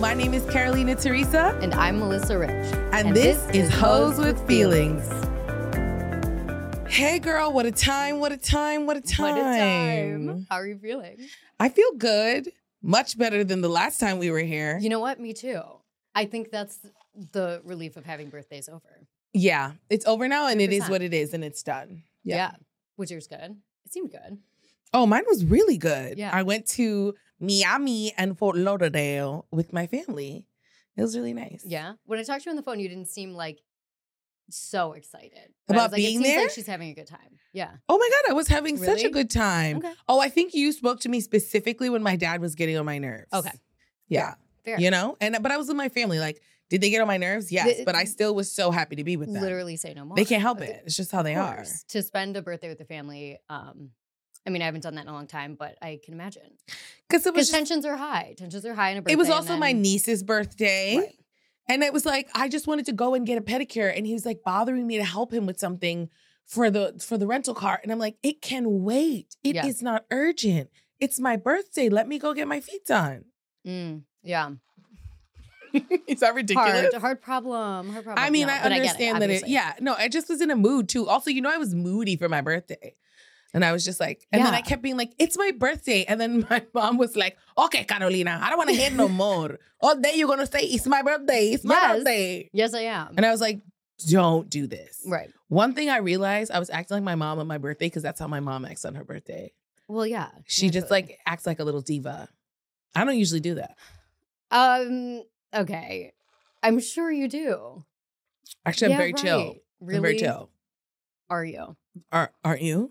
My name is Carolina Teresa. And I'm Melissa Rich. And this is Hoes with Feelings. Hey girl, what a time, what a time, what a time. What a time. How are you feeling? I feel good. Much better than the last time we were here. You know what? Me too. I think that's the relief of having birthdays over. Yeah, it's over now and 100%. It is what it is and it's done. Yeah. Was yours good? It seemed good. Oh, mine was really good. Yeah. I went to Miami and Fort Lauderdale with my family. It was really nice. Yeah. When I talked to you on the phone, you didn't seem like so excited. About being there? It seems like she's having a good time. Yeah. Oh my God, I was having such a good time. Okay. Oh, I think you spoke to me specifically when my dad was getting on my nerves. Okay. Yeah. Fair. You know? But I was with my family. Like, did they get on my nerves? Yes. But I still was so happy to be with them. Literally say no more. They can't help it. It's just how they are. To spend a birthday with the family, I mean, I haven't done that in a long time, but I can imagine. Because tensions are high. Tensions are high in a birthday. It was also my niece's birthday. Right. And it was like, I just wanted to go and get a pedicure. And he was like bothering me to help him with something for the rental car. And I'm like, it can wait. It is not urgent. It's my birthday. Let me go get my feet done. Yeah. Is that ridiculous? Hard problem. I mean, I understand that I just was in a mood too. Also, I was moody for my birthday. And I was just like, and then I kept being like, it's my birthday. And then my mom was like, okay, Carolina, I don't want to hear no more. All day you're going to say, it's my birthday. It's my birthday. Yes, I am. And I was like, don't do this. Right. One thing I realized, I was acting like my mom on my birthday because that's how my mom acts on her birthday. Well, yeah. She just like acts like a little diva. I don't usually do that. Okay. I'm sure you do. Actually, I'm very chill. Really? I'm very chill. Are you? Aren't you?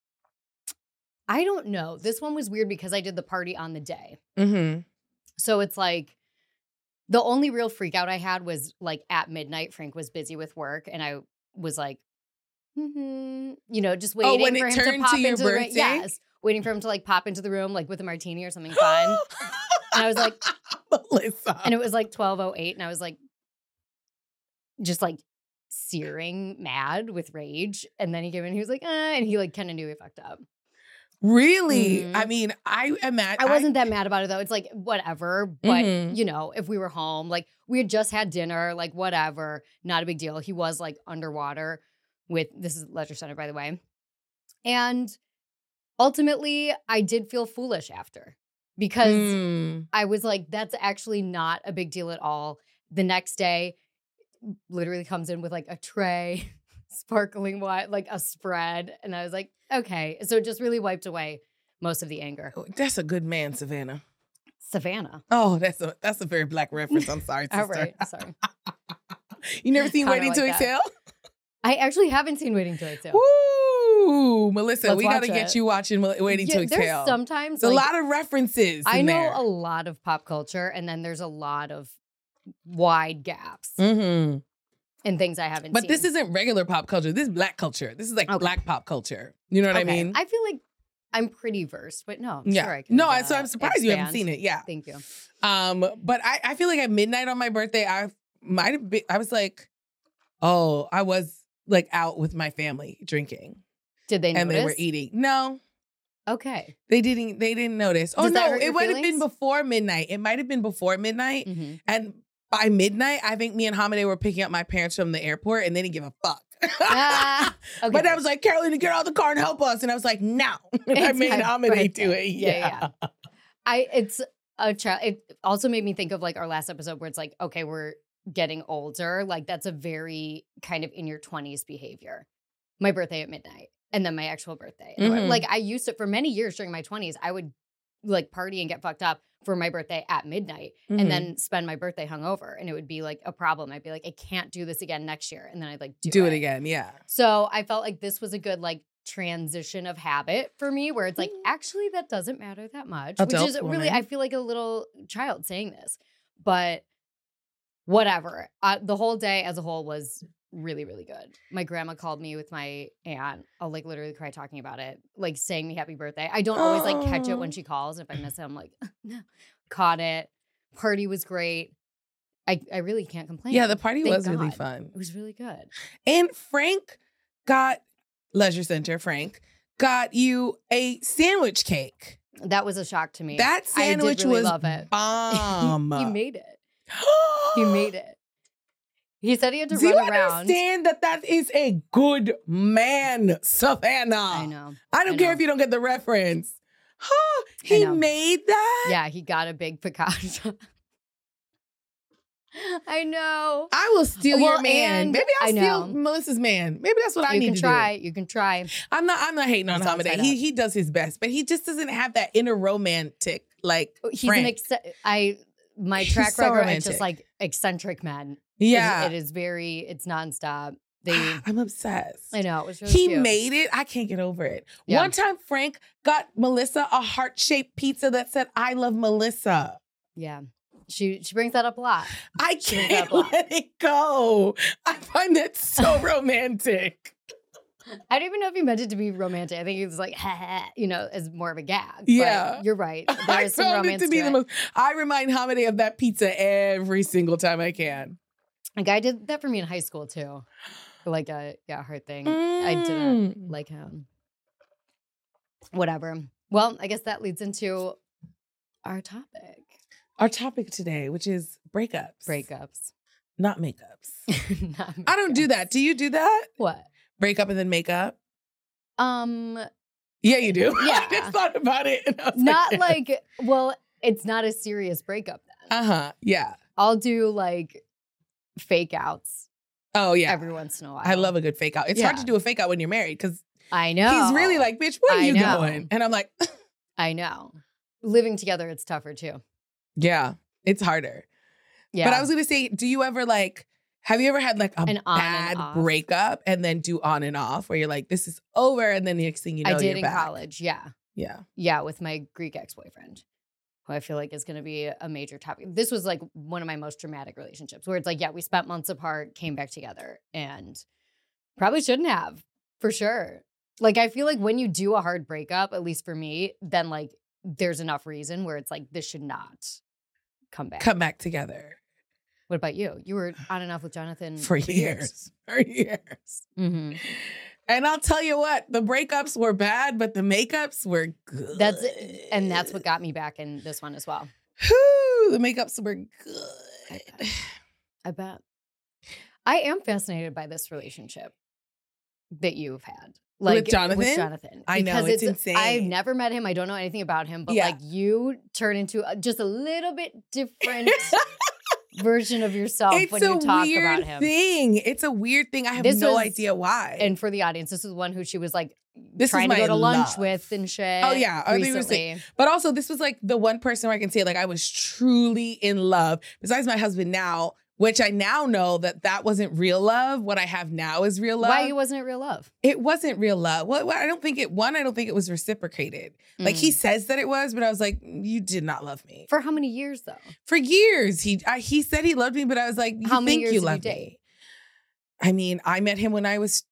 I don't know. This one was weird because I did the party on the day. Mm-hmm. So it's like the only real freak out I had was like at midnight. Frank was busy with work and I was like, just waiting for him to pop into the room. Yes. Waiting for him to like pop into the room like with a martini or something fun. And I was like, Melissa. And it was like 12:08 and I was like, just like searing mad with rage. And then he came in and he was like, and he like kind of knew he fucked up. Really? Mm-hmm. I mean, I wasn't that mad about it though. It's like, whatever. But, if we were home, like we had just had dinner, like whatever, not a big deal. He was like underwater this is Leisure Center, by the way. And ultimately, I did feel foolish after because I was like, that's actually not a big deal at all. The next day, literally comes in with like a tray, sparkling wine, like a spread. And I was like, okay. So it just really wiped away most of the anger. That's a good man, Savannah. Savannah. Oh, that's a very black reference. I'm sorry, sister. All right, sorry. You never seen Waiting to Exhale? I actually haven't seen Waiting to Exhale. Ooh, Melissa, we got to get you watching Waiting to Exhale. There's sometimes there's a lot of references. I know a lot of pop culture, and then there's a lot of wide gaps. Mm-hmm. And things I haven't seen. But this isn't regular pop culture. This is black culture. This is like black pop culture. You know what I mean? I feel like I'm pretty versed, but no, yeah. sure I can. No, so I'm surprised you haven't seen it. Yeah. Thank you. But I feel like at midnight on my birthday, I was like, oh, I was like out with my family drinking. Did they notice? And they were eating. No. Okay. They didn't notice. Oh, no, it would have been before midnight. It might have been before midnight. Mm-hmm. And by midnight, I think me and Hamide were picking up my parents from the airport and they didn't give a fuck. Okay. But I was like, Carolina, get out of the car and help us. And I was like, no. And I made Hamide do it. Yeah. It's a child. It also made me think of like our last episode where it's like, okay, we're getting older. Like that's a very kind of in your 20s behavior. My birthday at midnight and then my actual birthday. Mm-hmm. Like I used to, for many years during my 20s, I would like party and get fucked up for my birthday at midnight and then spend my birthday hungover. And it would be like a problem. I'd be like, I can't do this again next year. And then I'd like do it again. Yeah. So I felt like this was a good like transition of habit for me where it's like, actually that doesn't matter that much, which is really, I feel like a little child saying this, but whatever. The whole day as a whole was really, really good. My grandma called me with my aunt. I'll like literally cry talking about it, like saying me happy birthday. I don't always like catch it when she calls. If I miss it, I'm like, no. Caught it. Party was great. I really can't complain. Yeah, the party was really fun. It was really good. And Frank Leisure Center, got you a sandwich cake. That was a shock to me. That sandwich I did really was love it. bomb. He made it. He made it. He said he had to Do run you around. understand that is a good man, Savannah? I know. I don't care if you don't get the reference. He made that? Yeah, he got a big Picasso. I know. I will steal your man. Maybe I'll steal know. Melissa's man. Maybe that's what I need to do. You can try. I'm not hating on Hamadeh. He does his best, but he just doesn't have that inner romantic he's Frank. My track record is just like eccentric men. Yeah. It is very, it's nonstop. I'm obsessed. I know. It was really He cute. made it. I can't get over it. Yeah. One time, Frank got Melissa a heart-shaped pizza that said, "I love Melissa." Yeah. She brings that up a lot. I can't let it go. I find that so romantic. I don't even know if he meant it to be romantic. I think he was like, ha, ha, as more of a gag. Yeah. But you're right. There's some romance to it. I remind Hamadeh of that pizza every single time I can. A guy did that for me in high school too. Like a heart thing. I didn't like him. Whatever. Well, I guess that leads into our topic. Our topic today, which is breakups. Breakups. Not makeups. I don't do that. Do you do that? What? Break up and then make up? Yeah, you do. Yeah. I just thought about it. And I was not well, it's not a serious breakup then. Uh-huh. Yeah. I'll do like fake outs. Oh, yeah. Every once in a while. I love a good fake out. It's hard to do a fake out when you're married because I know. He's really like, bitch, where are you going? And I'm like, I know. Living together, it's tougher too. Yeah, it's harder. Yeah. But I was going to say, do you ever have you ever had like a bad breakup and then do on and off where you're like, this is over. And then the next thing you know, I did you're in back. college. Yeah. Yeah. Yeah. With my Greek ex-boyfriend, who I feel like is going to be a major topic. This was like one of my most traumatic relationships where it's like, yeah, we spent months apart, came back together, and probably shouldn't have, for sure. Like, I feel like when you do a hard breakup, at least for me, then like there's enough reason where it's like, this should not come back together. What about you? You were on and off with Jonathan for years. For years. Mm-hmm. And I'll tell you what, the breakups were bad, but the makeups were good. That's what got me back in this one as well. Whew, the makeups were good. I bet. I am fascinated by this relationship that you've had. Like, with Jonathan? With Jonathan. I know, it's insane. I've never met him. I don't know anything about him. But like you turn into just a little bit different version of yourself when you talk about him. It's a weird thing. I have no idea why. And for the audience, this is one who she was like trying to go to lunch with and shit. Oh, yeah. Recently. But also, this was like the one person where I can say like I was truly in love. Besides my husband now, which I now know that wasn't real love. What I have now is real love. Why wasn't it real love? It wasn't real love. Well, I don't think it was reciprocated. Like he says that it was, but I was like, you did not love me. For how many years though? For years. He said he loved me, but I was like, how many years did you date? I mean, I met him when I was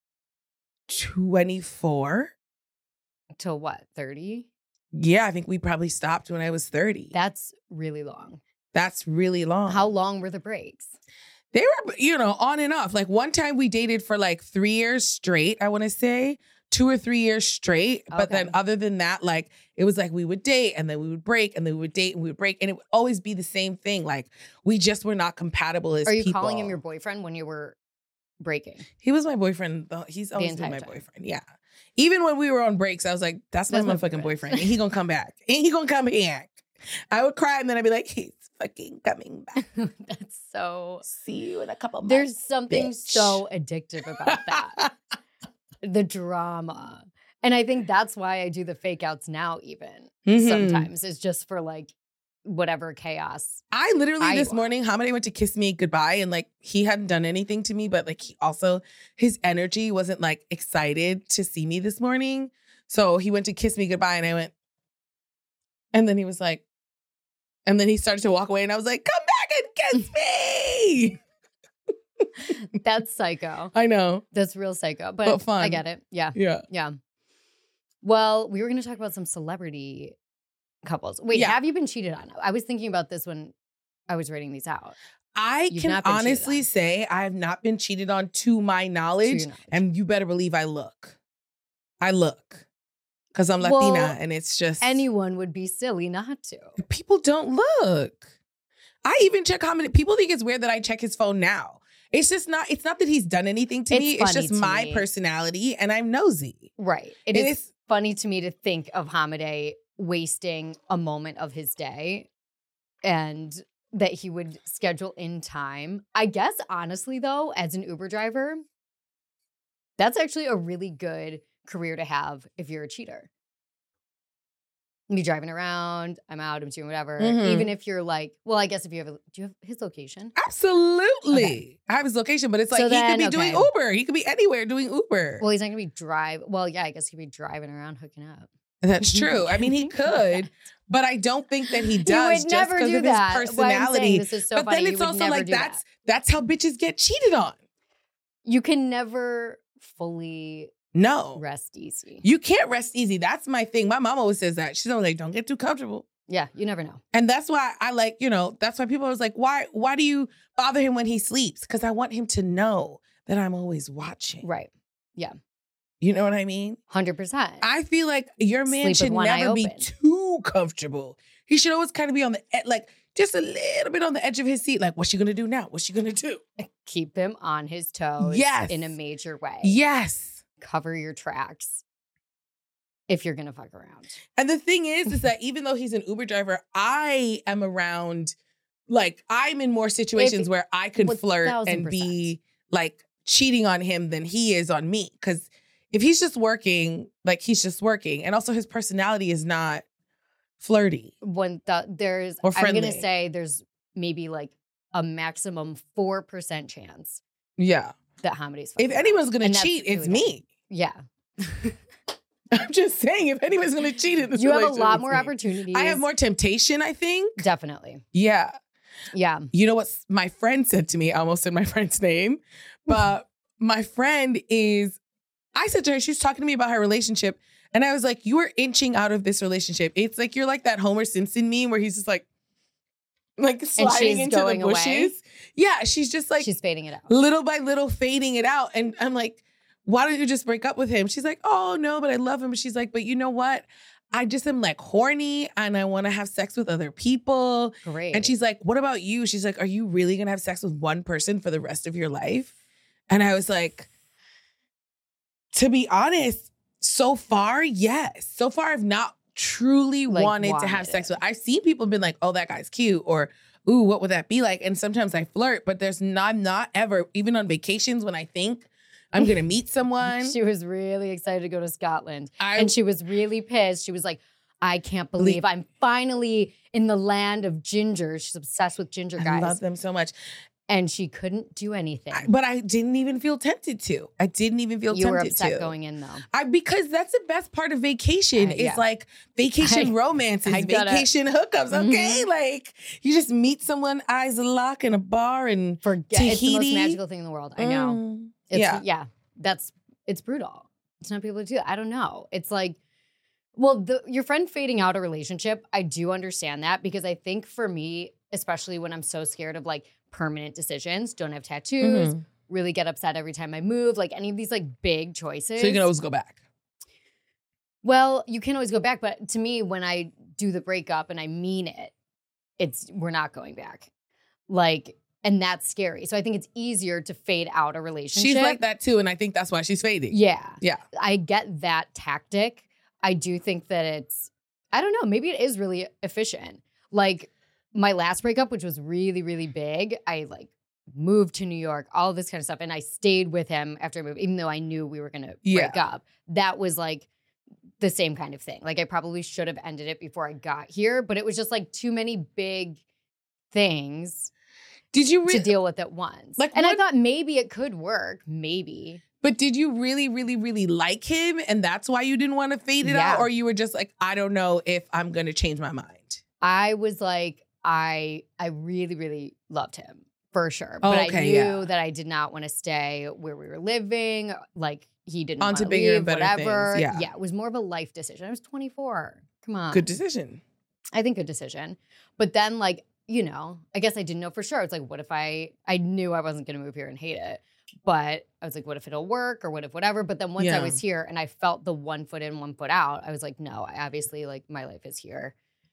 24. Till what, 30? Yeah, I think we probably stopped when I was 30. That's really long. That's really long. How long were the breaks? They were, on and off. Like one time we dated for like 3 years straight, I want to say. 2 or 3 years straight. Okay. But then other than that, like it was like we would date and then we would break and then we would date and we would break. And it would always be the same thing. Like we just were not compatible as people. Are you calling him your boyfriend when you were breaking? He was my boyfriend. He's always been my boyfriend. Yeah. Even when we were on breaks, I was like, that's my motherfucking boyfriend. And he gonna come back. And he gonna come back. I would cry and then I'd be like, he's fucking coming back. That's so... See you in a couple months. There's something so addictive about that. The drama. And I think that's why I do the fake outs now even. Sometimes. It's just for like whatever chaos. I literally this morning, Hamadeh went to kiss me goodbye and like he hadn't done anything to me, but like his energy wasn't like excited to see me this morning. So he went to kiss me goodbye and I went, and then he was like, and then he started to walk away and I was like, come back and kiss me. That's psycho. I know. That's real psycho, but fun. I get it. Yeah. Yeah. Yeah. Well, we were going to talk about some celebrity couples. Wait, have you been cheated on? I was thinking about this when I was writing these out. You've can honestly say I have not been cheated on to my knowledge. And you better believe I look. Because I'm Latina and it's just... Anyone would be silly not to. People don't look. I even check how many people think it's weird that I check his phone now. It's not that he's done anything to me. It's just my personality and I'm nosy. Right. It is funny to me to think of Hamadeh wasting a moment of his day and that he would schedule in time. I guess, honestly, though, as an Uber driver, that's actually a really good career to have if you're a cheater. Me driving around, I'm out, I'm doing whatever. Even if you're like, well, I guess if you have, do you have his location? Absolutely. Okay. I have his location, but it's like he could be doing Uber. He could be anywhere doing Uber. Well, he's not going to be well, yeah, I guess he could be driving around hooking up. That's true. I mean, he could, but I don't think that he does just because of his personality. This is so but then it's also like that's how bitches get cheated on. You can never fully rest easy. You can't rest easy. That's my thing. My mom always says that. She's always like, don't get too comfortable. Yeah, you never know. And that's why I like, that's why people are like, why do you bother him when he sleeps? Because I want him to know that I'm always watching. Right. Yeah. You know what I mean? 100%. I feel like your man should never be too comfortable. He should always kind of be on the just a little bit on the edge of his seat. Like, what's she going to do now? What's she going to do? Keep him on his toes in a major way. Yes. Cover your tracks if you're going to fuck around. And the thing is that even though he's an Uber driver, I am around, like, I'm in more situations where I can flirt and be, like, cheating on him than he is on me. Because if he's just working, like, he's just working. And also his personality is not flirty. I'm going to say there's maybe like a maximum 4% chance. Yeah. That Hamadeh's if anyone's going to cheat, it's me. Yeah. I'm just saying, if anyone's going to cheat in this you have a lot more opportunities. I have more temptation, I think. Definitely. Yeah. Yeah. You know what my friend said to me? I almost said my friend's name. But my friend I said to her, she was talking to me about her relationship. And I was like, you are inching out of this relationship. It's like you're like that Homer Simpson meme where he's just like sliding into the bushes. Away. Yeah, she's just like... She's fading it out. Little by little fading it out. And I'm like, why don't you just break up with him? She's like, oh, no, but I love him. She's like, but you know what? I just am like horny and I want to have sex with other people. Great. And she's like, what about you? She's like, are you really going to have sex with one person for the rest of your life? And I was like, to be honest, so far, yes. So far, I've not truly wanted to have sex with. I've seen people been like, oh, that guy's cute, or ooh, what would that be like? And sometimes I flirt, but I'm not ever, even on vacations when I think I'm going to meet someone. She was really excited to go to Scotland. And she was really pissed. She was like, I can't believe I'm finally in the land of ginger. She's obsessed with ginger guys. I love them so much. And she couldn't do anything. But I didn't even feel tempted to. You were upset going in, though. Because that's the best part of vacation. It's like vacation romances, vacation hookups, okay? Like, you just meet someone, eyes locked in a bar and forget. Tahiti. It's the most magical thing in the world. I know. It's brutal. It's not people to do that. I don't know. It's like, well, your friend fading out a relationship, I do understand that, because I think for me, especially when I'm so scared of like permanent decisions, don't have tattoos, really get upset every time I move, like any of these like big choices. So you can always go back. Well, you can always go back, but to me, when I do the breakup and I mean it, we're not going back. Like, and that's scary. So I think it's easier to fade out a relationship. She's like that too, and I think that's why she's fading. Yeah. Yeah. I get that tactic. I do think that I don't know, maybe it is really efficient. Like, my last breakup, which was really, really big, I like moved to New York, all this kind of stuff. And I stayed with him after I moved, even though I knew we were going to break up. That was like the same kind of thing. Like, I probably should have ended it before I got here, but it was just like too many big things to deal with at once. Like, I thought maybe it could work, maybe. But did you really, really, really like him? And that's why you didn't want to fade it out? Or you were just like, I don't know if I'm going to change my mind? I was like, I really, really loved him for sure. But I knew that I did not want to stay where we were living. Like, he didn't want to leave, bigger and better whatever. Things. Yeah, it was more of a life decision. I was 24. Come on. Good decision. I think good decision. But then, like, I guess I didn't know for sure. It's like, what if I knew I wasn't going to move here and hate it. But I was like, what if it'll work, or what if whatever? But then once I was here and I felt the 1 foot in, 1 foot out, I was like, no, I obviously, like, my life is here.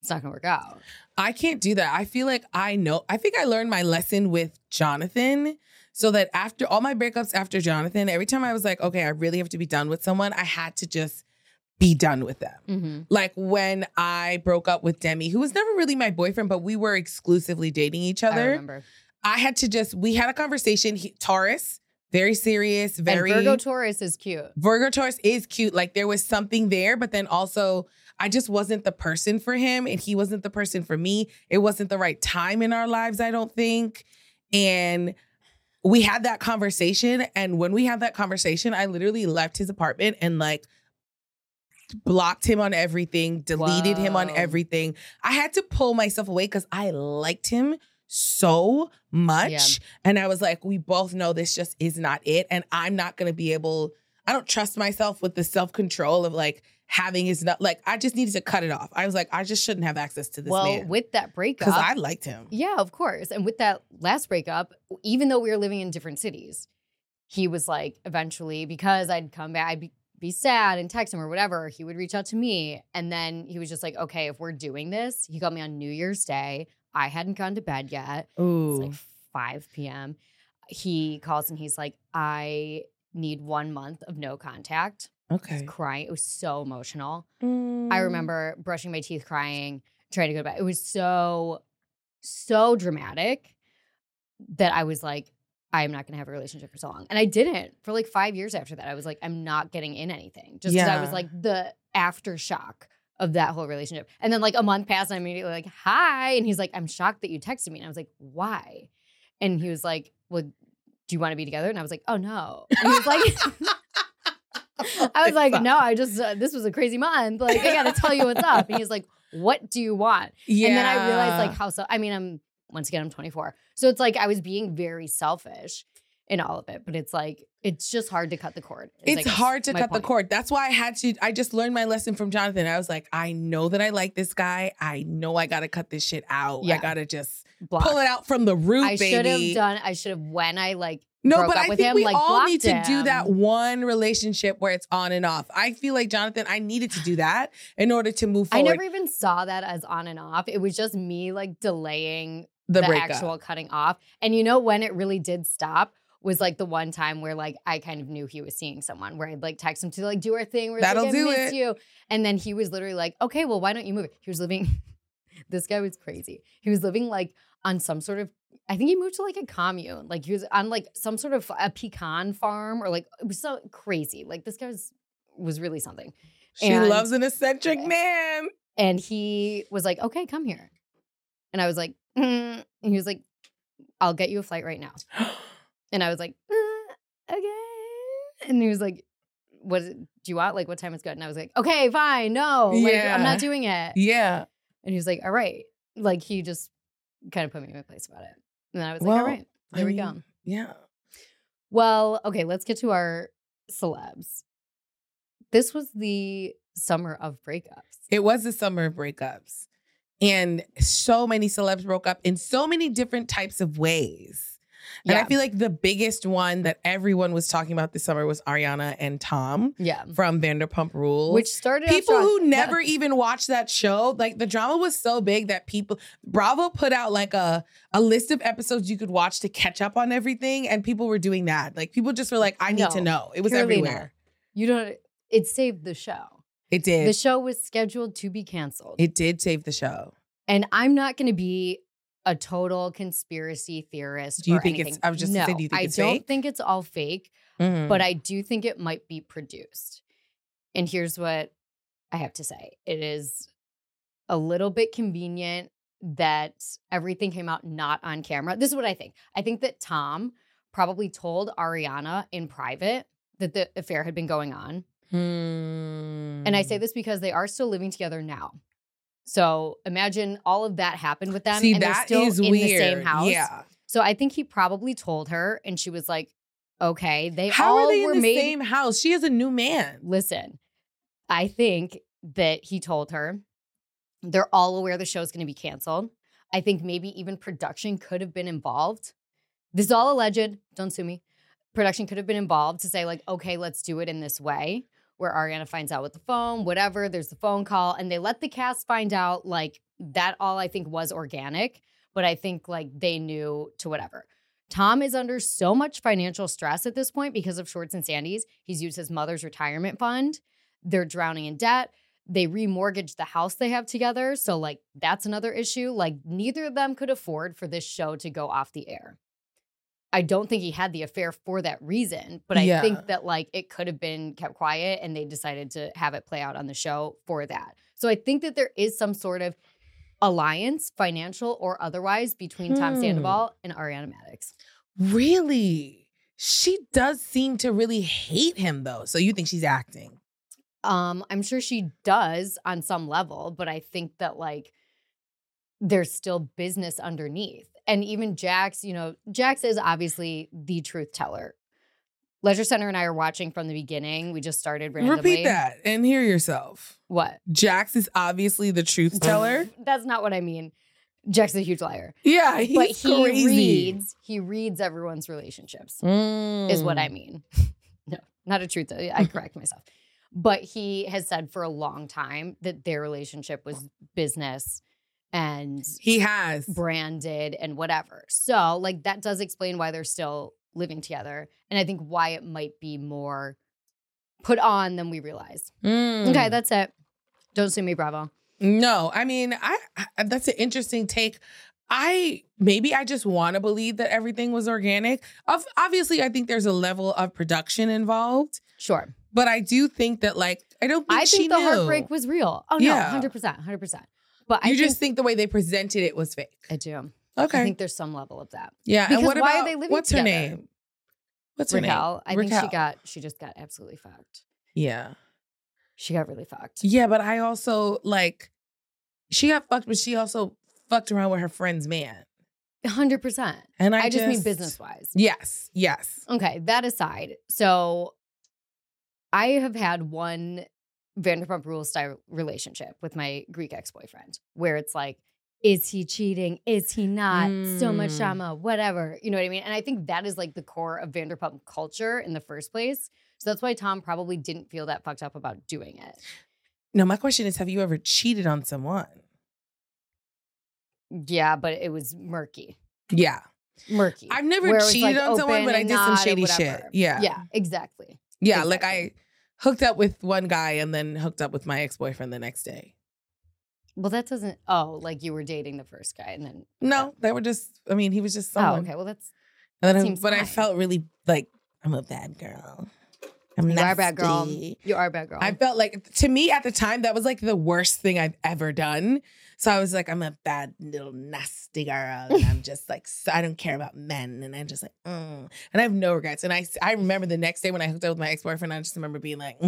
it's not going to work out. I can't do that. I feel like I think I learned my lesson with Jonathan, so that after all my breakups after Jonathan, every time I was like, okay, I really have to be done with someone, I had to just be done with them. Mm-hmm. Like when I broke up with Demi, who was never really my boyfriend, but we were exclusively dating each other. I remember. I had to we had a conversation. Taurus, very serious, very. And Virgo Taurus is cute. Virgo Taurus is cute. Like there was something there, but then also I just wasn't the person for him and he wasn't the person for me. It wasn't the right time in our lives, I don't think. And we had that conversation. And when we had that conversation, I literally left his apartment and like blocked him on everything, deleted him on everything. I had to pull myself away because I liked him so much. Yeah. And I was like, we both know this just is not it. And I'm not going to be able, I don't trust myself with the self-control of like having his, like, I just needed to cut it off. I was like, I just shouldn't have access to this man. Well, with that breakup. Because I liked him. Yeah, of course. And with that last breakup, even though we were living in different cities, he was like, eventually, because I'd come back, I'd be sad and text him or whatever, he would reach out to me. And then he was just like, okay, if we're doing this, he called me on New Year's Day. I hadn't gone to bed yet. Ooh. It's like 5 p.m. He calls and he's like, I need 1 month of no contact. Okay. I was crying. It was so emotional. I remember brushing my teeth, crying, trying to go to bed. It was so dramatic that I was like, I'm not going to have a relationship for so long. And I didn't. For like 5 years after that, I was like, I'm not getting in anything. Just because I was like the aftershock of that whole relationship. And then like a month passed and I'm immediately like, hi. And he's like, I'm shocked that you texted me. And I was like, why? And he was like, well, do you want to be together? And I was like, oh no. And he was like, I was like, no, I just, this was a crazy month. Like, I got to tell you what's up. And he's like, what do you want? Yeah. And then I realized like how, I'm 24. So it's like I was being very selfish in all of it. But it's like, it's just hard to cut the cord. It's hard to cut the cord. That's why I just learned my lesson from Jonathan. I was like, I know that I like this guy. I know I got to cut this shit out. Yeah. I got to just pull it out from the root, baby. I should have when I like, no, but I think we all need to do that one relationship where it's on and off. I feel like, Jonathan, I needed to do that in order to move forward. I never even saw that as on and off. It was just me like delaying the actual cutting off. And you know when it really did stop was like the one time where like I kind of knew he was seeing someone where I'd like text him to like do our thing. Where that'll like, do it. You. And then he was literally like, okay, well, why don't you move it? He was living, this guy was crazy. He was living like on some sort of, I think he moved to like a commune. Like he was on like some sort of a pecan farm or like, it was so crazy. Like this guy was really something. She loves an eccentric man. And he was like, okay, come here. And I was like, and he was like, I'll get you a flight right now. And I was like, okay. And he was like, do you want? Like, what time is good? And I was like, okay, fine. No, like, I'm not doing it. Yeah. And he was like, all right. Like, he just kind of put me in my place about it. And then I was like, all right, there we go. Yeah. Well, okay, let's get to our celebs. This was the summer of breakups. It was the summer of breakups. And so many celebs broke up in so many different types of ways. And I feel like the biggest one that everyone was talking about this summer was Ariana and Tom from Vanderpump Rules. Which started people who never even watched that show. Like the drama was so big that Bravo put out like a list of episodes you could watch to catch up on everything. And people were doing that. Like people just were like, I need to know. It was everywhere. It saved the show. It did. The show was scheduled to be canceled. It did save the show. And I'm not going to be a total conspiracy theorist. Do you think anything. I was just saying, do you think it's fake? I don't think it's all fake, but I do think it might be produced. And here's what I have to say. It is a little bit convenient that everything came out not on camera. This is what I think. I think that Tom probably told Ariana in private that the affair had been going on. And I say this because they are still living together now. So imagine all of that happened with them. And they're still in the same house. Yeah. So I think he probably told her and she was like, okay. How are they in the same house? She has a new man. Listen, I think that he told her they're all aware the show's going to be canceled. I think maybe even production could have been involved. This is all alleged. Don't sue me. Production could have been involved to say like, okay, let's do it in this way. where Ariana finds out with the phone, whatever, there's the phone call, and they let the cast find out, like, that all I think was organic, but I think, like, they knew to whatever. Tom is under so much financial stress at this point because of Shorts and Sandy's. He's used his mother's retirement fund. They're drowning in debt. They remortgaged the house they have together, so, like, that's another issue. Like, neither of them could afford for this show to go off the air. I don't think he had the affair for that reason, but I think that, like, it could have been kept quiet and they decided to have it play out on the show for that. So I think that there is some sort of alliance, financial or otherwise, between Tom Sandoval and Ariana Madix. Really? She does seem to really hate him, though. So you think she's acting? I'm sure she does on some level, but I think that, like, there's still business underneath. And even Jax, you know, Jax is obviously the truth teller. Leisure Center and I are watching from the beginning. We just started randomly. Repeat that and hear yourself. What? Jax is obviously the truth teller? That's not what I mean. Jax is a huge liar. Yeah, he's crazy. He reads everyone's relationships, is what I mean. No, not a truth teller. I correct myself. But he has said for a long time that their relationship was business and he has branded and whatever. So, like, that does explain why they're still living together. And I think why it might be more put on than we realize. Okay, that's it. Don't sue me, Bravo. No, I mean, I that's an interesting take. I just want to believe that everything was organic. Obviously, I think there's a level of production involved. Sure. But I do think that, like, I think the heartbreak was real. Oh, no, 100%. But I just think the way they presented it was fake. I do. Okay. I think there's some level of that. Yeah. Because and what why about, are they living what's together? her name? What's her Raquel. name? I think she just got absolutely fucked. Yeah. She got really fucked. Yeah, but I also, like, she got fucked, but she also fucked around with her friend's man. 100%. And I just mean business-wise. Yes. Okay, that aside. So I have had one Vanderpump Rules style relationship with my Greek ex-boyfriend where it's like, is he cheating? Is he not? So much drama, whatever. You know what I mean? And I think that is, like, the core of Vanderpump culture in the first place. So that's why Tom probably didn't feel that fucked up about doing it. No, my question is, have you ever cheated on someone? Yeah, but it was murky. Yeah. Murky. I've never cheated on someone, but I did some shady shit. Yeah. Yeah, exactly. Yeah, like I hooked up with one guy and then hooked up with my ex-boyfriend the next day. Well, that doesn't, like you were dating the first guy and then. No, they were just, I mean, he was just someone. Oh, okay. Well, but I felt really like, I'm a bad girl. You are a bad girl. You are a bad girl. I felt like, to me at the time, that was like the worst thing I've ever done. So I was like, I'm a bad little nasty girl. And I'm just like, I don't care about men. And I'm just like, And I have no regrets. And I remember the next day when I hooked up with my ex-boyfriend, I just remember being like,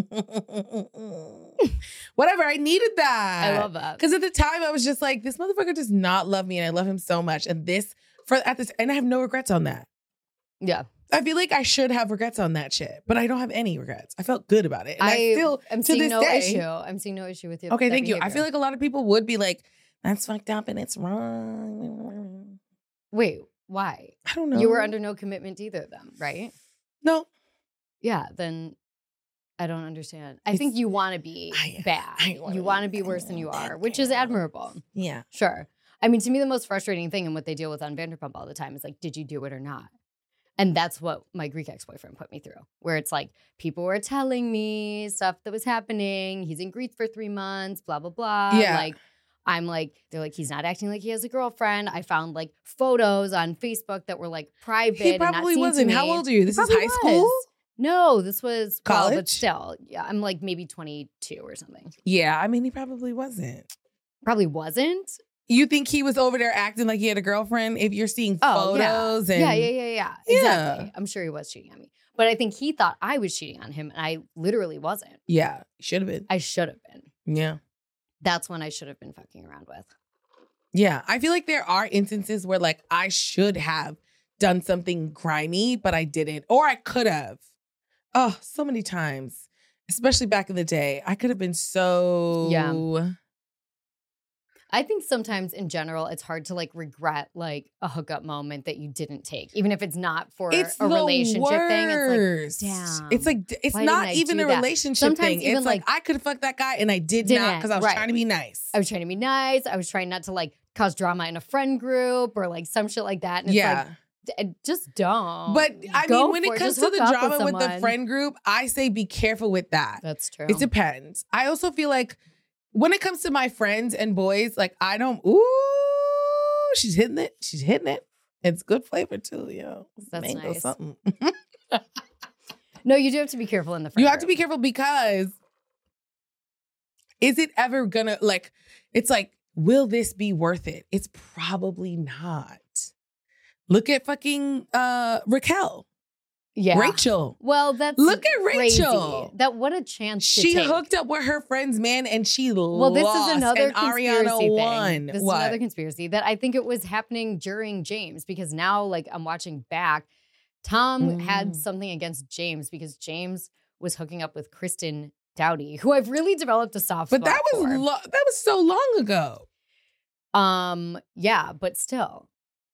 whatever, I needed that. I love that. Because at the time I was just like, this motherfucker does not love me and I love him so much. And and I have no regrets on that. Yeah. I feel like I should have regrets on that shit, but I don't have any regrets. I felt good about it. And I'm seeing no issue. I'm seeing no issue with you. Okay, thank you. I feel like a lot of people would be like, that's fucked up and it's wrong. Wait, why? I don't know. You were under no commitment to either of them, right? No. Yeah, then I don't understand. I think you want to be bad. You want to be worse than you are, which is admirable. Yeah. Sure. I mean, to me, the most frustrating thing and what they deal with on Vanderpump all the time is like, did you do it or not? And that's what my Greek ex-boyfriend put me through, where it's like, people were telling me stuff that was happening. He's in Greece for 3 months, blah, blah, blah. Yeah. Like, they're like, he's not acting like he has a girlfriend. I found like photos on Facebook that were like private. He probably wasn't. How old are you? This is high school? No, this was college. But still, yeah, I'm like maybe 22 or something. Yeah, I mean, he probably wasn't. Probably wasn't. You think he was over there acting like he had a girlfriend? If you're seeing photos yeah. Yeah. Exactly. I'm sure he was cheating on me. But I think he thought I was cheating on him, and I literally wasn't. Yeah, should have been. I should have been. Yeah. That's when I should have been fucking around with. Yeah. I feel like there are instances where, like, I should have done something grimy, but I didn't. Or I could have. Oh, so many times. Especially back in the day. I could have been so... Yeah. I think sometimes in general, it's hard to like regret like a hookup moment that you didn't take, even if it's not for a relationship thing. It's like, damn. It's not even a relationship sometimes thing. It's like I could fuck that guy and I didn't because I was trying to be nice. I was trying to be nice. I was trying not to like cause drama in a friend group or like some shit like that. And it's like, just don't. But I mean, when it comes to the drama with the friend group, I say be careful with that. That's true. It depends. I also feel like when it comes to my friends and boys, like I don't, she's hitting it. She's hitting it. It's good flavor too, yo. That's mango nice. Something. No, you do have to be careful in the friend You have group. to be careful because is it ever gonna, like, it's like, will this be worth it? It's probably not. Look at fucking Raquel. Yeah. Rachel. Well, that's look at crazy. Rachel. That what a chance to she take. hooked up with her friend's man and she well, this lost. is another and conspiracy Ariana thing. won. This What? is another conspiracy that I think it was happening during James because now, like, I'm watching back. Tom had something against James because James was hooking up with Kristen Doughty, who I've really developed a soft spot But that was that was so long ago. Yeah, but still,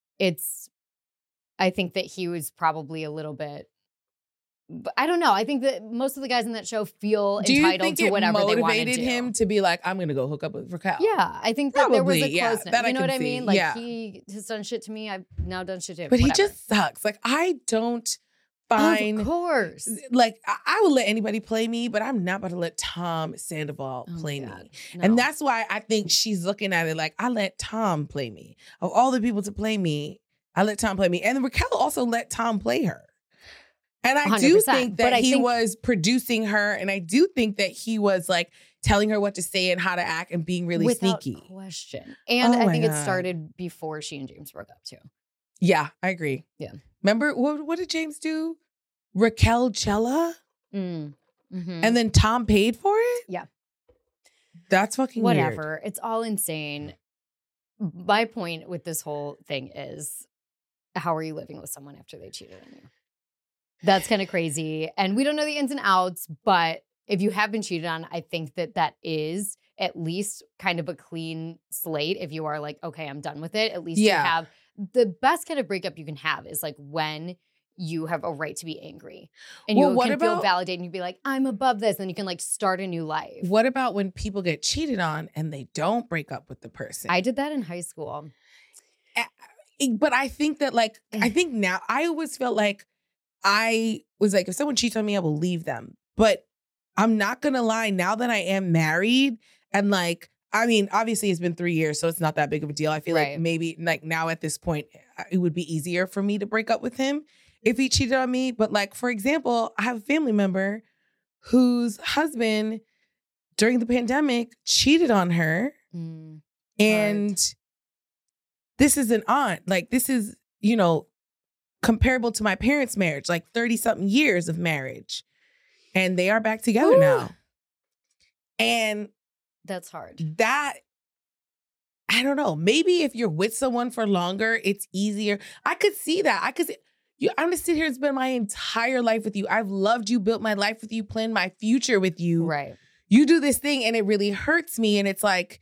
I think that he was probably a little bit. But I don't know. I think that most of the guys in that show feel entitled to whatever they want to do. Do you think it motivated him to be like, I'm going to go hook up with Raquel? Yeah, I think that there was a closeness. That you know what I mean? Like he has done shit to me. I've now done shit to him. But whatever. he just sucks. Like I don't find. Of course. Like I will let anybody play me, but I'm not about to let Tom Sandoval play me. No. And that's why I think she's looking at it like I let Tom play me. Of all the people to play me, I let Tom play me. And Raquel also let Tom play her. And I do think that he was producing her. And I do think that he was like telling her what to say and how to act and being really sneaky. Without question. And I think it started before she and James broke up too. Yeah, I agree. Yeah. Remember, what did James do? Raquel Cella? Mm. Mm-hmm. And then Tom paid for it? Yeah. That's fucking whatever. weird. It's all insane. My point with this whole thing is, how are you living with someone after they cheated on you? That's kind of crazy. And we don't know the ins and outs, but if you have been cheated on, I think that is at least kind of a clean slate. If you are like, okay, I'm done with it, at least you have the best kind of breakup you can have is like when you have a right to be angry and you can feel validated and you'd be like, I'm above this. And you can like start a new life. What about when people get cheated on and they don't break up with the person? I did that in high school. But I think that like, I think now I always felt like I was like, if someone cheats on me, I will leave them. But I'm not going to lie, now that I am married and like, I mean, obviously it's been 3 years, so it's not that big of a deal. I feel like maybe like now at this point, it would be easier for me to break up with him if he cheated on me. But like, for example, I have a family member whose husband during the pandemic cheated on her. And this is an aunt. Like this is, you know, comparable to my parents' marriage, like 30-something years of marriage. And they are back together now. And that's hard. That, I don't know. Maybe if you're with someone for longer, it's easier. I could see that. I'm going to sit here and spend my entire life with you. I've loved you, built my life with you, planned my future with you. Right. You do this thing and it really hurts me. And it's like,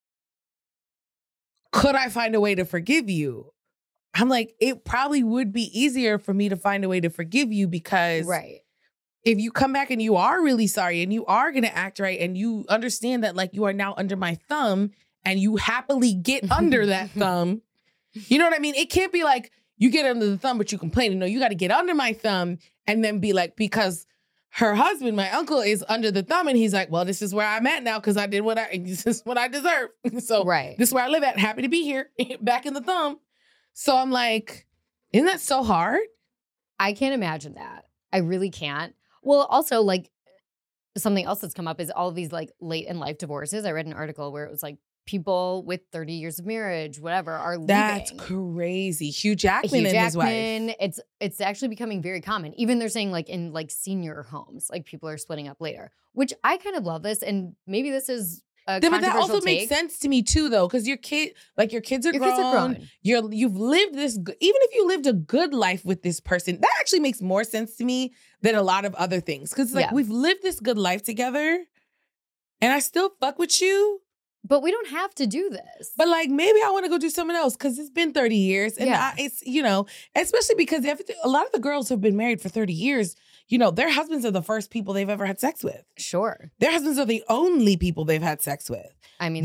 could I find a way to forgive you? I'm like, it probably would be easier for me to find a way to forgive you because if you come back and you are really sorry and you are going to act right and you understand that like you are now under my thumb and you happily get under that thumb, you know what I mean? It can't be like you get under the thumb, but you complain. No, you got to get under my thumb and then be like, because her husband, my uncle, is under the thumb and he's like, well, this is where I'm at now because I did this is what I deserve. So this is where I live at. Happy to be here, back in the thumb. So I'm like, isn't that so hard? I can't imagine that. I really can't. Well, also, like, something else that's come up is all of these, like, late in life divorces. I read an article where it was, like, people with 30 years of marriage, whatever, are leaving. That's crazy. Hugh Jackman and his wife. It's actually becoming very common. Even they're saying, like, in, like, senior homes, like, people are splitting up later. Which I kind of love this, and maybe this is but that also makes sense to me too, though, because your kids are grown. You've lived this. Even if you lived a good life with this person, that actually makes more sense to me than a lot of other things. Because like we've lived this good life together, and I still fuck with you. But we don't have to do this. But like, maybe I want to go do something else because it's been 30 years. And it's, especially because a lot of the girls who have been married for 30 years, their husbands are the first people they've ever had sex with. Sure. Their husbands are the only people they've had sex with. I mean,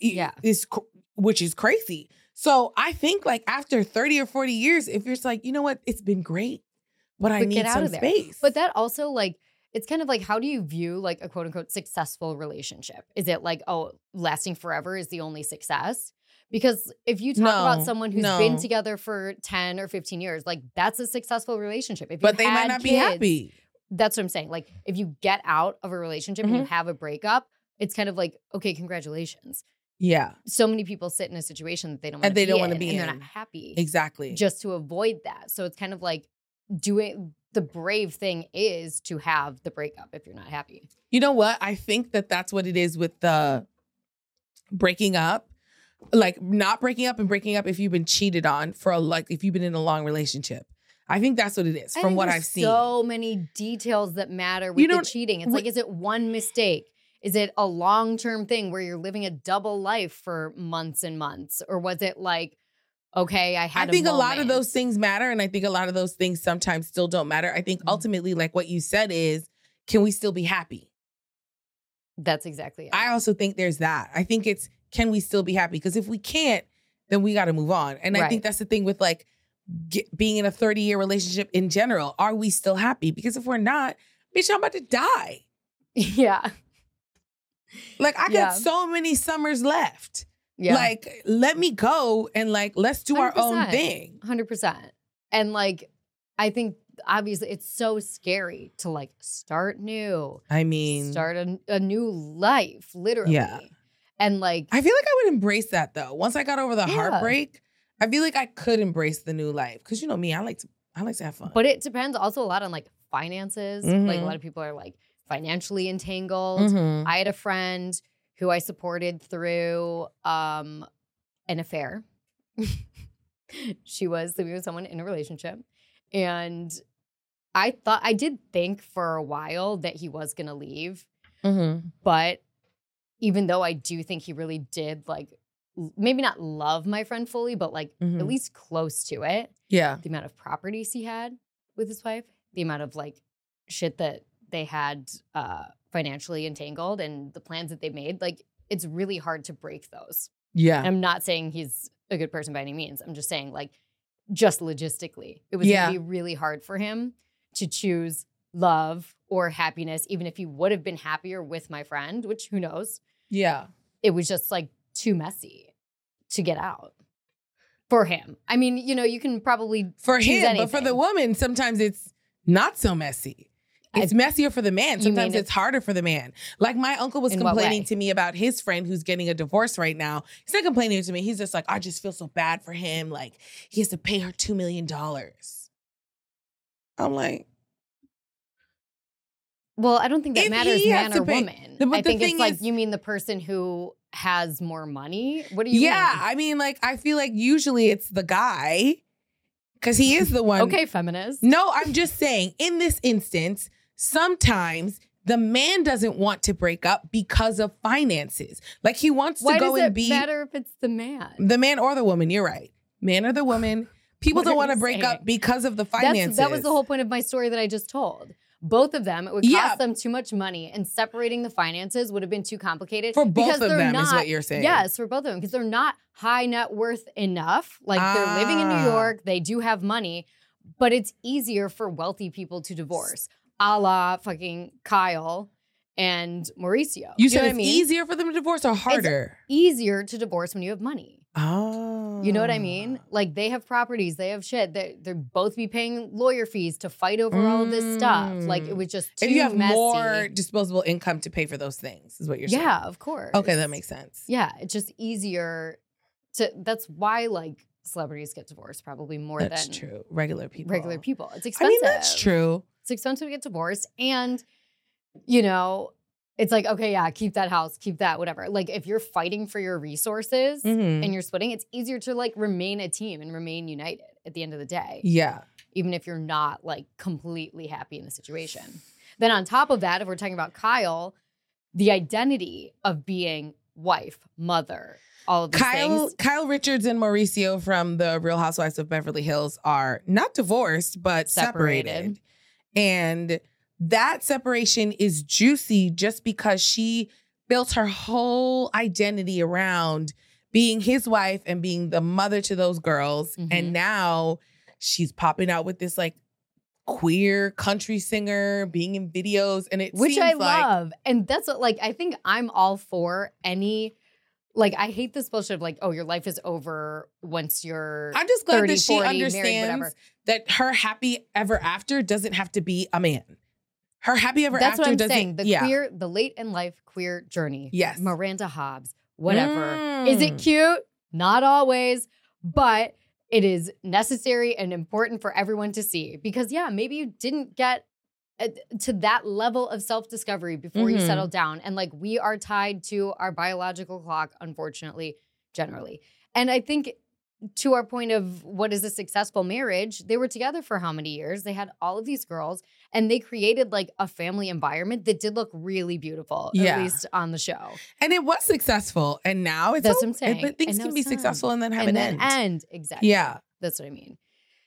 which is crazy. So I think like after 30 or 40 years, if you're just like, you know what, it's been great, but I need some space. But that also like, it's kind of like, how do you view like a quote unquote successful relationship? Is it like, oh, lasting forever is the only success? Because if you talk about someone who's been together for 10 or 15 years, like that's a successful relationship. But they might not be happy. That's what I'm saying. Like if you get out of a relationship and you have a breakup, it's kind of like, okay, congratulations. Yeah. So many people sit in a situation that they don't want to be in. And they're not happy. Exactly. Just to avoid that. So it's kind of like the brave thing is to have the breakup if you're not happy. You know what? I think that's what it is with the breaking up. Like not breaking up and breaking up if you've been cheated on if you've been in a long relationship. I think that's what it is from what I've seen. So many details that matter with the cheating. It's like, is it one mistake? Is it a long-term thing where you're living a double life for months and months? Or was it like, okay, I think a lot of those things matter. And I think a lot of those things sometimes still don't matter. I think ultimately, like what you said is, can we still be happy? That's exactly it. I also think there's that. I think it's, can we still be happy? Because if we can't, then we got to move on. And I think that's the thing with like being in a 30-year relationship in general. Are we still happy? Because if we're not, bitch, I'm about to die. Yeah. Like I got so many summers left. Yeah. Like, let me go and like, let's do 100%. Our own thing. 100%. And like, I think obviously it's so scary to like start new. I mean, start a new life, literally. Yeah. And like, I feel like I would embrace that though. Once I got over the heartbreak, I feel like I could embrace the new life. Cause you know me, I like to have fun. But it depends also a lot on like finances. Like a lot of people are like financially entangled. I had a friend who I supported through an affair. She was living with someone in a relationship. And I did think for a while that he was going to leave. But even though I do think he really did, like, maybe not love my friend fully, but like at least close to it. Yeah. The amount of properties he had with his wife, the amount of like shit that they had financially entangled and the plans that they made, like it's really hard to break those. Yeah. And I'm not saying he's a good person by any means. I'm just saying like just logistically, it was going to be really hard for him to choose love or happiness, even if he would have been happier with my friend, which who knows? Yeah. It was just like too messy to get out for him. I mean, you know, you can probably for him, anything. But for the woman, sometimes it's not so messy. It's messier for the man. Sometimes it's harder for the man. Like my uncle was complaining to me about his friend who's getting a divorce right now. He's not complaining to me. He's just like, I just feel so bad for him. Like he has to pay her $2 million. I'm like, well, I don't think that matters man or woman. I think it's like, you mean the person who has more money? What do you mean? Yeah, I mean, like, I feel like usually it's the guy because he is the one. Okay, feminist. No, I'm just saying in this instance, sometimes the man doesn't want to break up because of finances. Like he wants to go and be. Why does it matter if it's the man? The man or the woman, you're right. Man or the woman. People don't want to break up because of the finances. That was the whole point of my story that I just told. Both of them, it would cost them too much money, and separating the finances would have been too complicated. For both of them is what you're saying. Yes, for both of them, because they're not high net worth enough. Like they're living in New York, they do have money, but it's easier for wealthy people to divorce, a la fucking Kyle and Mauricio. You said it's easier for them to divorce or harder? It's easier to divorce when you have money. Oh. You know what I mean? Like they have properties, they have shit. They're both be paying lawyer fees to fight over all of this stuff. Like it was just too messy. If you have more disposable income to pay for those things, is what you're saying. Yeah, of course. Okay, that makes sense. Yeah, it's just easier to. That's why like celebrities get divorced probably more than true. Regular people. It's expensive. I mean, that's true. It's expensive to get divorced, and you know. It's like, okay, yeah, keep that house, keep that, whatever. Like if you're fighting for your resources and you're splitting, it's easier to like remain a team and remain united at the end of the day. Yeah. Even if you're not like completely happy in the situation. Then on top of that, if we're talking about Kyle, the identity of being wife, mother, all of these things. Kyle Richards and Mauricio from the Real Housewives of Beverly Hills are not divorced, but separated. And that separation is juicy just because she built her whole identity around being his wife and being the mother to those girls. Mm-hmm. And now she's popping out with this like queer country singer, being in videos, and which I love. And that's what, like, I think I'm all for any, like, I hate this bullshit of like, oh, your life is over once you're I'm just glad 30, that she 40, understands married, that her happy ever after doesn't have to be a man. Her happy ever after doesn't. That's what I'm saying. The late in life queer journey. Yes. Miranda Hobbs, whatever. Is it cute? Not always, but it is necessary and important for everyone to see because, yeah, maybe you didn't get to that level of self-discovery before you settled down. And like, we are tied to our biological clock, unfortunately, generally. And I think to our point of what is a successful marriage, they were together for how many years? They had all of these girls and they created like a family environment that did look really beautiful, at least on the show. And it was successful. And now it's that's what I'm saying. But things can be successful and then have an end. Exactly. Yeah. That's what I mean.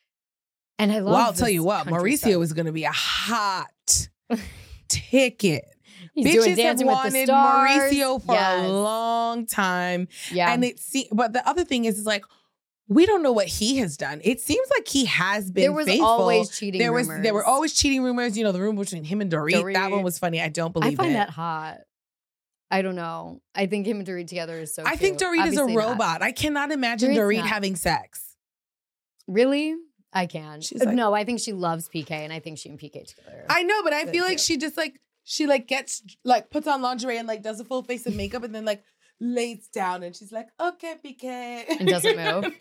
And I love I'll tell you what, Mauricio is going to be a hot ticket. Bitches have wanted Mauricio for a long time. Yeah. And but the other thing is like, we don't know what he has done. It seems like he has been faithful. There was always cheating rumors. There were always cheating rumors. You know, the rumor between him and Dorit. That one was funny. I don't believe it. I find that hot. I don't know. I think him and Dorit together is so cute. I think Dorit is a robot. I cannot imagine Dorit having sex. Really? I can. No, I think she loves PK and I think she and PK together. I know, but I feel like she just like, she like gets, like puts on lingerie and like does a full face of makeup and then like lays down and she's like, okay, PK. And doesn't move.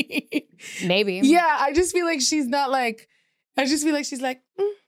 Maybe. Yeah, I just feel like she's not like, I just feel like she's like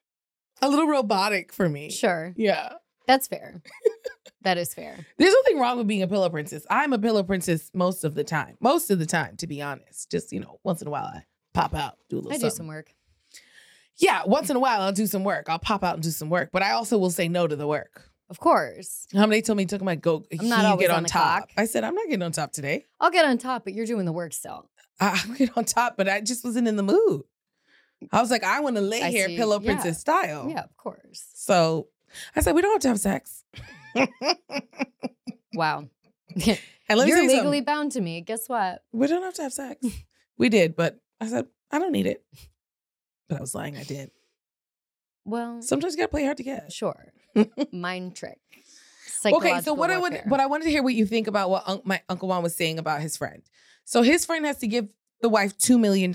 a little robotic for me. Sure. Yeah. That's fair. That is fair. There's nothing wrong with being a pillow princess. I'm a pillow princess most of the time. Most of the time, to be honest. Just, you know, once in a while I pop out, do a little something. I do some work. Yeah, once in a while I'll do some work. I'll pop out and do some work. But I also will say no to the work. Of course. Somebody told me took my go. I'm not always get on the top. clock. I said, I'm not getting on top today. I'll get on top, but you're doing the work still. I'll get on top, but I just wasn't in the mood. I was like, I want to lay here pillow princess style. Yeah, of course. So I said, we don't have to have sex. Wow. And you're legally bound to me. Guess what? We don't have to have sex. We did, but I said, I don't need it. But I was lying, I did. Well, sometimes you gotta play hard to get. Sure. Mind trick. Okay, so what I wanted to hear what you think about what my Uncle Juan was saying about his friend. So his friend has to give the wife $2 million.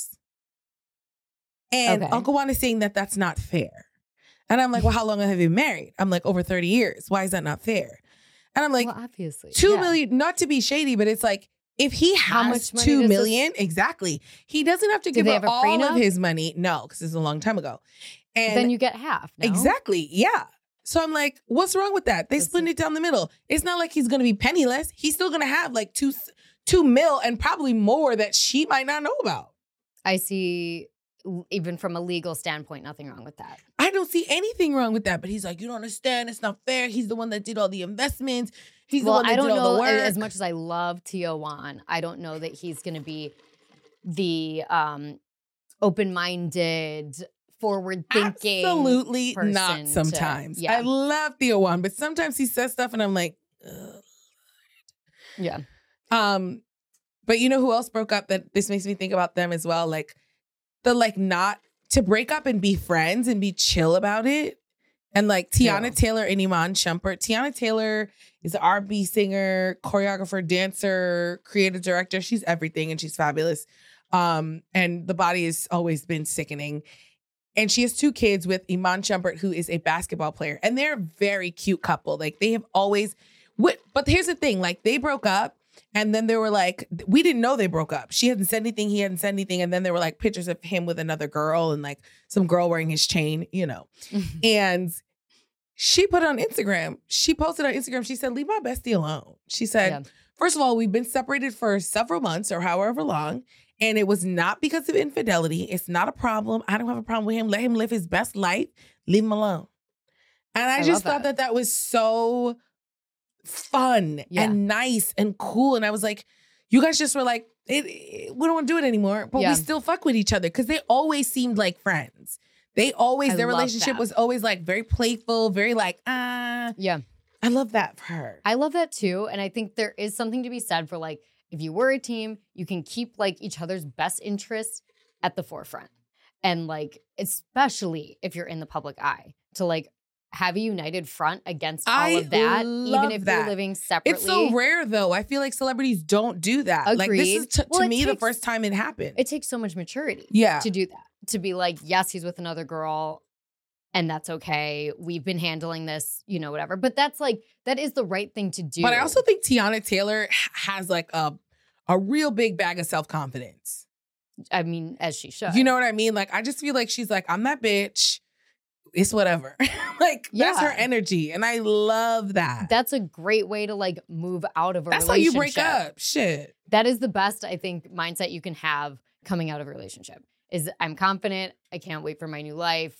And Uncle Juan is saying that that's not fair. And I'm like, well, how long have you been married? I'm like, over 30 years. Why is that not fair? And I'm like, well, obviously, $2 million, not to be shady, but it's like, if he has $2 million, exactly, he doesn't have to give her all of his money. No, because it's a long time ago. And then you get half. No? Exactly. Yeah. So I'm like, what's wrong with that? They split it down the middle. It's not like he's going to be penniless. He's still going to have like $2 million and probably more that she might not know about. I see, even from a legal standpoint, nothing wrong with that. I don't see anything wrong with that. But he's like, you don't understand. It's not fair. He's the one that did all the investments. He's the one that did all the work. As much as I love Tio Juan, I don't know that he's going to be the open-minded, forward-thinking Absolutely not sometimes. I love Tio Juan, but sometimes he says stuff and I'm like, ugh. Yeah. But you know who else broke up that this makes me think about them as well? Like not to break up and be friends and be chill about it. And like Tiana Taylor and Iman Shumpert. Tiana Taylor is an R&B singer, choreographer, dancer, creative director. She's everything and she's fabulous. And the body has always been sickening. And she has 2 kids with Iman Shumpert, who is a basketball player. And they're a very cute couple. Like they have always, but here's the thing, like they broke up and then they were like, we didn't know they broke up. She hadn't said anything, he hadn't said anything. And then there were like pictures of him with another girl and like some girl wearing his chain, you know. And she put on Instagram, she posted on Instagram, she said, leave my bestie alone. She said, first of all, we've been separated for several months or however long. And it was not because of infidelity. It's not a problem. I don't have a problem with him. Let him live his best life. Leave him alone. And I just thought that was so fun and nice and cool. And I was like, you guys just were like, we don't want to do it anymore, but we still fuck with each other because they always seemed like friends. They always, their relationship was always like very playful, very like, Yeah. I love that for her. I love that too. And I think there is something to be said for like, if you were a team, you can keep like each other's best interests at the forefront. And like, especially if you're in the public eye, to like have a united front against all of that, even if you're living separately. It's so rare though. I feel like celebrities don't do that. Agreed. Like this is to me the first time it happened. It takes so much maturity to do that. To be like, yes, he's with another girl and that's okay. We've been handling this, you know, whatever. But that's like, that is the right thing to do. But I also think Teyana Taylor has like a real big bag of self-confidence. I mean, as she should. You know what I mean? Like, I just feel like she's like, I'm that bitch. It's whatever. Like, that's her energy. And I love that. That's a great way to like move out of a relationship. That's how you break up. Shit. That is the best, I think, mindset you can have coming out of a relationship is I'm confident. I can't wait for my new life.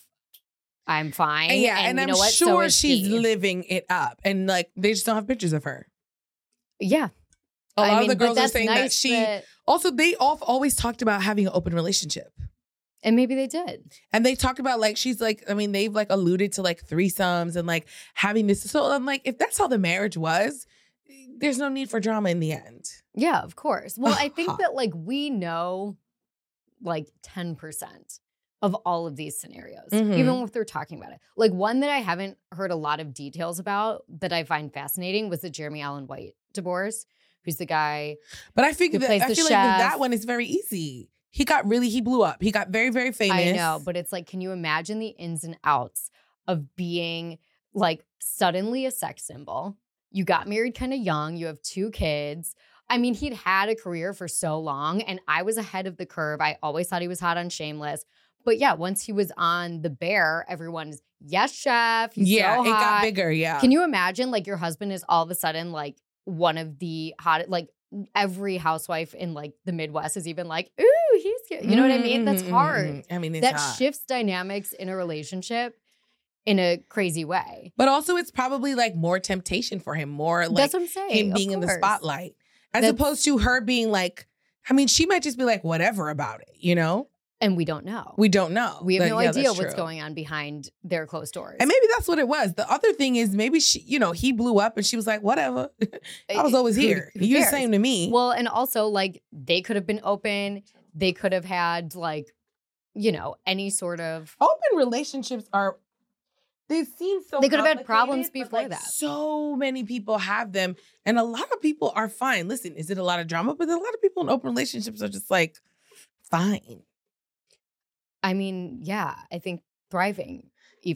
I'm fine. And I'm sure she's living it up. And like, they just don't have pictures of her. Yeah. A lot of the girls are saying that she... Also, they always talked about having an open relationship. And maybe they did. And they talked about like, she's like, I mean, they've like alluded to like threesomes and like having this. So I'm like, if that's how the marriage was, there's no need for drama in the end. Yeah, of course. Well, I think that like we know like 10% of all of these scenarios, even if they're talking about it. Like one that I haven't heard a lot of details about that I find fascinating was the Jeremy Allen White divorce, who's the guy. But I feel like that one is very easy. He blew up. He got very, very famous. I know, but it's like, can you imagine the ins and outs of being like suddenly a sex symbol? You got married kind of young. You have 2 kids. I mean, he'd had a career for so long and I was ahead of the curve. I always thought he was hot on Shameless. But yeah, once he was on The Bear, everyone's, yes, chef. He's so hot. It got bigger, yeah. Can you imagine like your husband is all of a sudden like one of the hot, like every housewife in like the Midwest is even like, ooh, he's cute. You know what I mean? That's hard. I mean, that shifts dynamics in a relationship in a crazy way. But also it's probably like more temptation for him, more like that's what I'm saying. Him being in the spotlight. As opposed to her being like, I mean, she might just be like, whatever about it, you know? And we don't know. We don't know. We have no idea what's going on behind their closed doors. And maybe that's what it was. The other thing is maybe she, you know, he blew up and she was like, whatever. I was always here. You're the same to me. Well, and also like they could have been open. They could have had like, you know, any sort of open relationships they seem so they could have had problems before that. So many people have them. And a lot of people are fine. Listen, is it a lot of drama? But a lot of people in open relationships are just like, fine. I mean, yeah, I think thriving even.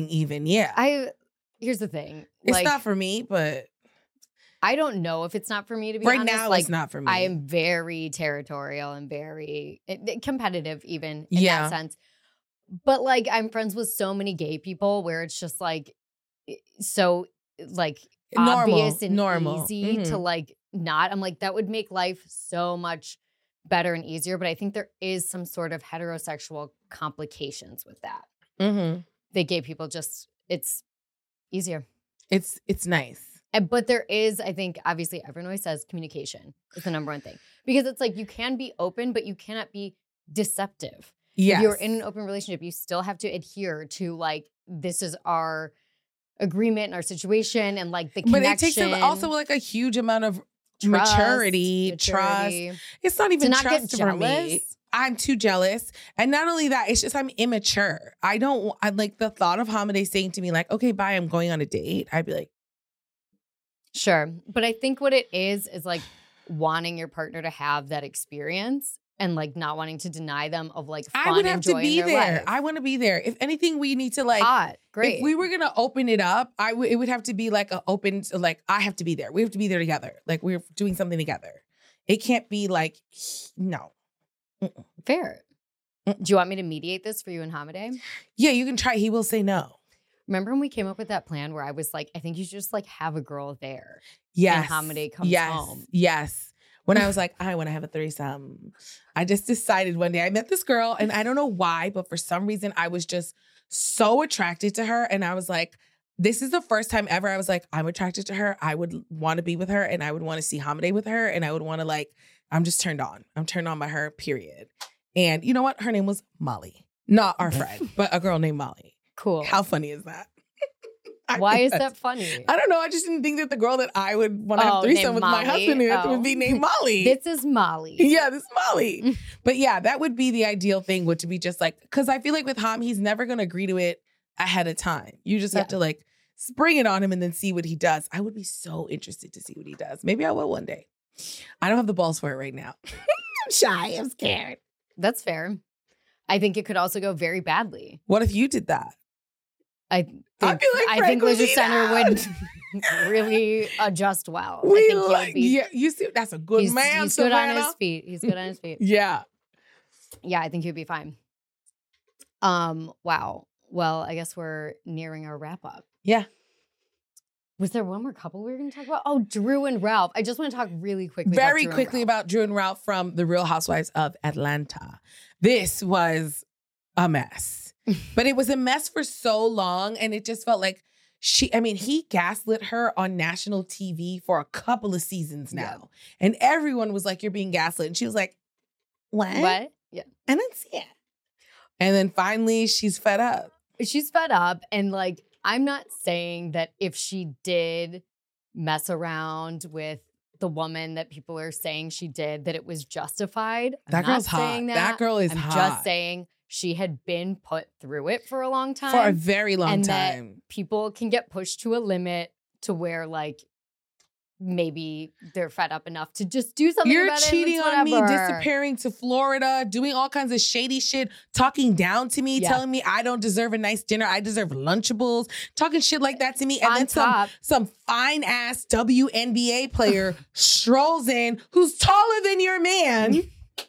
Here's the thing. It's like, not for me, but I don't know if it's not for me, to be honest. Right now, like, it's not for me. I am very territorial and very competitive even in that sense. But like, I'm friends with so many gay people where it's just like, so like obvious and easy to like not. I'm like, that would make life so much better and easier. But I think there is some sort of heterosexual complications with that. The gay people just, it's easier. It's nice. But there is, I think, obviously, everyone always says communication is the number one thing. Because it's like, you can be open, but you cannot be deceptive. Yes. If you're in an open relationship, you still have to adhere to like, this is our agreement and our situation and like the connection. But it takes also like a huge amount of maturity, trust. It's not even trust for me. I'm too jealous. And not only that, it's just I'm immature. I like the thought of Hamide saying to me like, okay, bye, I'm going on a date. I'd be like, sure. But I think what it is like wanting your partner to have that experience and like not wanting to deny them of like fun. I would have to be there. Life. I want to be there. If anything, we need to like, great. If we were going to open it up, it would have to be like an open, like I have to be there. We have to be there together. Like we're doing something together. It can't be like, no. Fair. Do you want me to mediate this for you and Hamide? Yeah, you can try. He will say no. Remember when we came up with that plan where I was like, I think you should just like have a girl there. Yes. And Hamide comes home. Yes. When I was like, I want to have a threesome. I just decided one day, I met this girl and I don't know why, but for some reason I was just so attracted to her. And I was like, this is the first time ever I was like, I'm attracted to her. I would want to be with her and I would want to see Hamadeh with her. And I would want to like, I'm just turned on. I'm turned on by her, period. And you know what? Her name was Molly. Not our friend, but a girl named Molly. Cool. How funny is that? Why is that funny? I don't know. I just didn't think that the girl that I would want to have threesome with my husband would be named Molly. This is Molly. Yeah, this is Molly. But yeah, that would be the ideal thing, would to be just like, because I feel like with Ham, he's never going to agree to it ahead of time. You just have to like spring it on him and then see what he does. I would be so interested to see what he does. Maybe I will one day. I don't have the balls for it right now. I'm shy. I'm scared. That's fair. I think it could also go very badly. What if you did that? I think Leisure Center would really adjust well. I think you see, that's a good man. He's good on his feet. He's good on his feet. Yeah. Yeah, I think he'd be fine. Wow. Well, I guess we're nearing our wrap up. Yeah. Was there one more couple we were going to talk about? Oh, Drew and Ralph. I just want to talk really quickly about Drew and Ralph from The Real Housewives of Atlanta. This was a mess. But it was a mess for so long, and it just felt like he gaslit her on national TV for a couple of seasons now. Yeah. And everyone was like, you're being gaslit. And she was like, what? Yeah. I didn't see it. And then finally, she's fed up. She's fed up. And like, I'm not saying that if she did mess around with the woman that people are saying she did, that it was justified. That girl's hot. That girl is hot. I'm just saying she had been put through it for a long time. For a very long time. That people can get pushed to a limit to where like maybe they're fed up enough to just do something about it. You're cheating on me, disappearing to Florida, doing all kinds of shady shit, talking down to me, telling me I don't deserve a nice dinner, I deserve Lunchables, talking shit like that to me. And then some fine ass WNBA player strolls in who's taller than your man.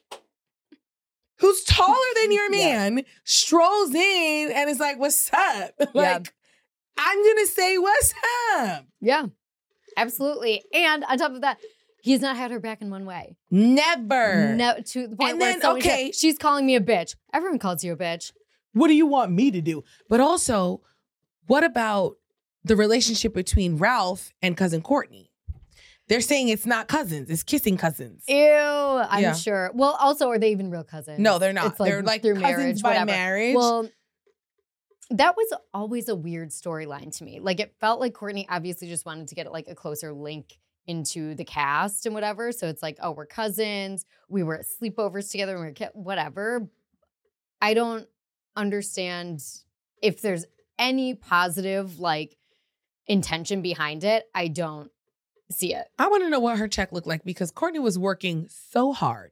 Strolls in and is like, what's up? Like, I'm going to say, what's up? Yeah. Absolutely. And on top of that, he's not had her back in one way. Never. No, to the point where she's calling me a bitch. Everyone calls you a bitch. What do you want me to do? But also, what about the relationship between Ralph and cousin Courtney? They're saying it's not cousins. It's kissing cousins. Ew, I'm sure. Well, also, are they even real cousins? No, they're not. It's like they're like through cousins marriage, by whatever. marriage. Well, that was always a weird storyline to me. Like, it felt like Courtney obviously just wanted to get like a closer link into the cast and whatever. So it's like, oh, we're cousins. We were at sleepovers together and we were whatever. I don't understand if there's any positive like intention behind it. I don't see it. I want to know what her check looked like because Courtney was working so hard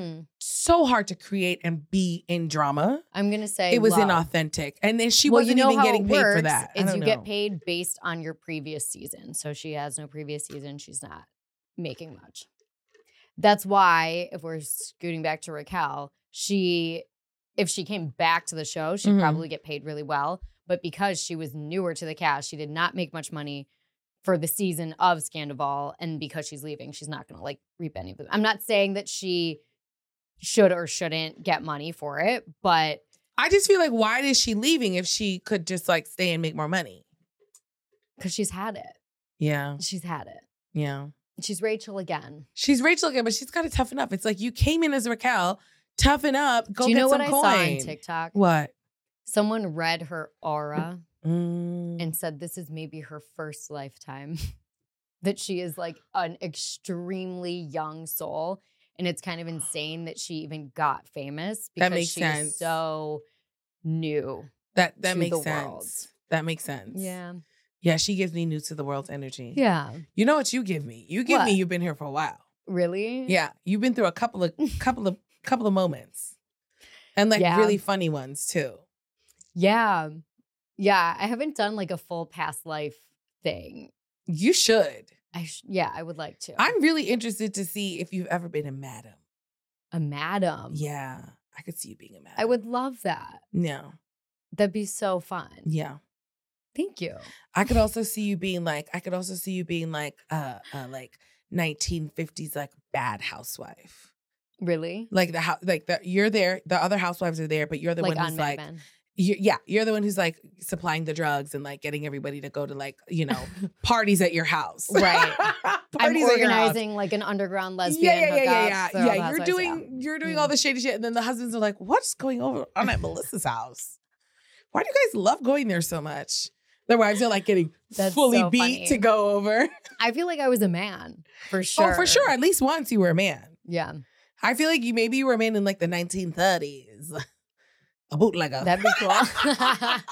to create and be in drama. I'm going to say it was inauthentic. And then she wasn't even getting paid for that. You get paid based on your previous season. So she has no previous season. She's not making much. That's why, if we're scooting back to Raquel, if she came back to the show, she'd probably get paid really well. But because she was newer to the cast, she did not make much money for the season of Scandoval, and because she's leaving, she's not going to like reap any of them. I'm not saying that she should or shouldn't get money for it, but I just feel like, why is she leaving if she could just like stay and make more money? Because she's had it. Yeah. She's had it. Yeah. She's Rachel again. She's Rachel again, but she's got to toughen up. It's like, you came in as Raquel, toughen up, go get some coin. Do you know what I saw on TikTok? What? Someone read her aura and said this is maybe her first lifetime. That she is like an extremely young soul. And it's kind of insane that she even got famous because she's so new. That makes sense. That makes sense. Yeah. Yeah, she gives me new to the world's energy. Yeah. You know what you give me? You give me you've been here for a while. Really? Yeah. You've been through a couple of moments. And like really funny ones too. Yeah. Yeah. I haven't done like a full past life thing. You should. I would like to. I'm really interested to see if you've ever been a madam. A madam? Yeah. I could see you being a madam. I would love that. No. That'd be so fun. Yeah. Thank you. I could also see you being like 1950s like bad housewife. Really? Like you're there, the other housewives are there, but you're the one who's like You're the one who's like supplying the drugs and like getting everybody to go to like, parties at your house. Right. I'm organizing like an underground lesbian hookup. Yeah. You're doing all the shady shit. And then the husbands are like, what's going on at Melissa's house? Why do you guys love going there so much? Their wives are like getting fully beat funny. To go over. I feel like I was a man for sure. Oh, for sure. At least once you were a man. Yeah. I feel like you were a man in like the 1930s. A bootlegger. That'd be cool. I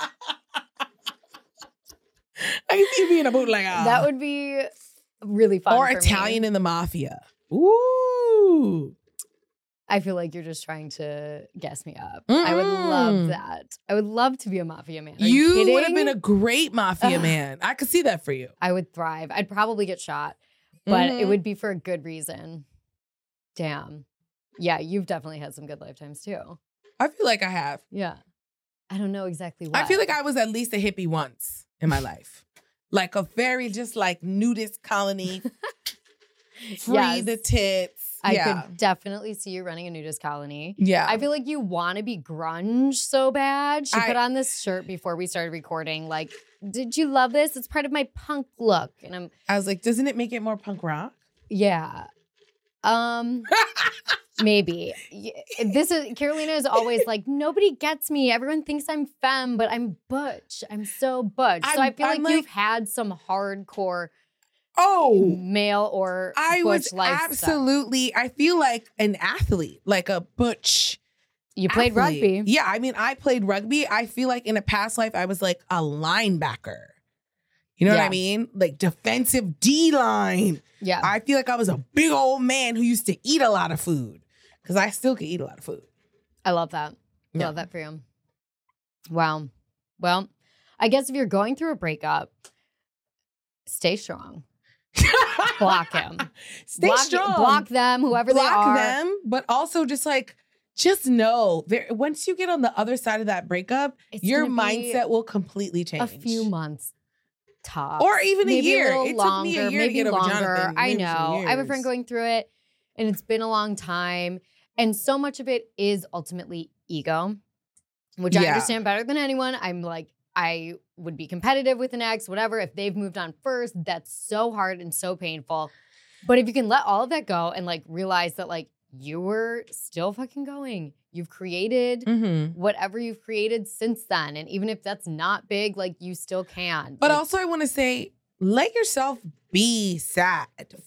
can see you being a bootlegger. That would be really fun. Or Italian in the mafia. Ooh. I feel like you're just trying to gas me up. I would love that. I would love to be a mafia man. Are you would have been a great mafia man. I could see that for you. I would thrive. I'd probably get shot, but it would be for a good reason. Damn. Yeah, you've definitely had some good lifetimes too. I feel like I have. Yeah. I don't know exactly what. I feel like I was at least a hippie once in my life. Like a very just like nudist colony. Free the tits. I could definitely see you running a nudist colony. Yeah. I feel like you want to be grunge so bad. She put on this shirt before we started recording. Like, did you love this? It's part of my punk look. And I was like, doesn't it make it more punk rock? Yeah. Maybe. Carolina is always like, nobody gets me. Everyone thinks I'm femme, but I'm butch. I'm so butch. So I feel like you've had some hardcore male or butch lifestyle. Absolutely. I feel like an athlete, like a butch. You played rugby. Yeah, I mean, I played rugby. I feel like in a past life, I was like a linebacker. You know what I mean? Like defensive D-line. Yeah. I feel like I was a big old man who used to eat a lot of food because I still can eat a lot of food. I love that. I love that for you. Wow. Well, I guess if you're going through a breakup, stay strong. Block him. Stay strong. Block them, whoever they are. Block them, but also just know once you get on the other side of that breakup, your mindset will completely change. A few months tops. Or even maybe a year. It took me a year to get over Jonathan. I know. I have a friend going through it, and it's been a long time. And so much of it is ultimately ego, which I understand better than anyone. I'm like, I would be competitive with an ex, whatever. If they've moved on first, that's so hard and so painful. But if you can let all of that go and like realize that like you were still fucking going. You've created whatever you've created since then. And even if that's not big, like you still can. But also I want to say, let yourself be sad.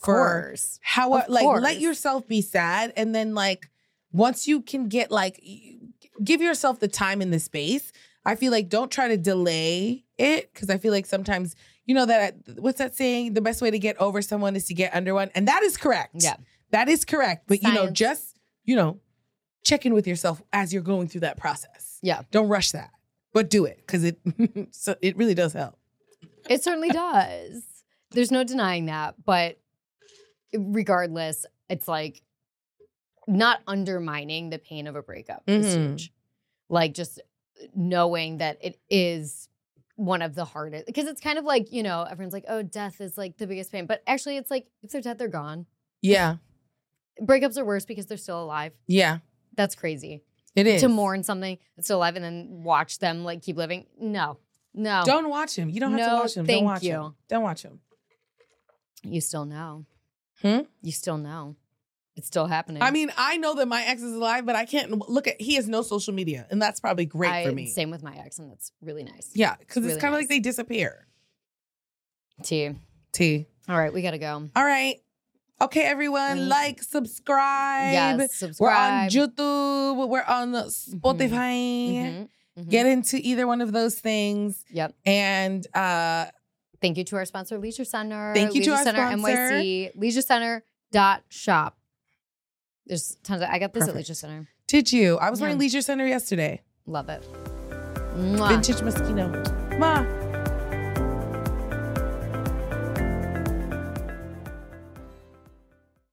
Let yourself be sad. And then like, once you can get like, give yourself the time and the space. I feel like don't try to delay it. Cause I feel like sometimes, what's that saying? The best way to get over someone is to get under one. And that is correct. Yeah. That is correct. But, Science. just check in with yourself as you're going through that process. Yeah. Don't rush that, but do it because it really does help. It certainly does. There's no denying that. But regardless, it's like not undermining the pain of a breakup is huge. Like just knowing that it is one of the hardest, because it's kind of like, everyone's like, oh, death is like the biggest pain. But actually it's like, if they're dead, they're gone. Yeah. Breakups are worse because they're still alive. Yeah. That's crazy. It is. To mourn something that's still alive and then watch them like keep living. No. Don't watch him. You don't have to watch him. Don't watch him. Don't watch him. You still know. You still know. It's still happening. I mean, I know that my ex is alive, but I can't he has no social media, and that's probably great for me. Same with my ex, and that's really nice. Yeah, because it's kind of like they disappear. T. All right, we got to go. All right. Okay, everyone, subscribe. Yes, subscribe. We're on YouTube. We're on Spotify. Get into either one of those things. Yep. And thank you to our sponsor, Leisure Center. Thank you to our sponsor. NYC, leisurecenter.shop. There's tons of, I got this at Leisure Center. Did you? I was wearing Leisure Center yesterday. Love it. Vintage Moschino. Mwah.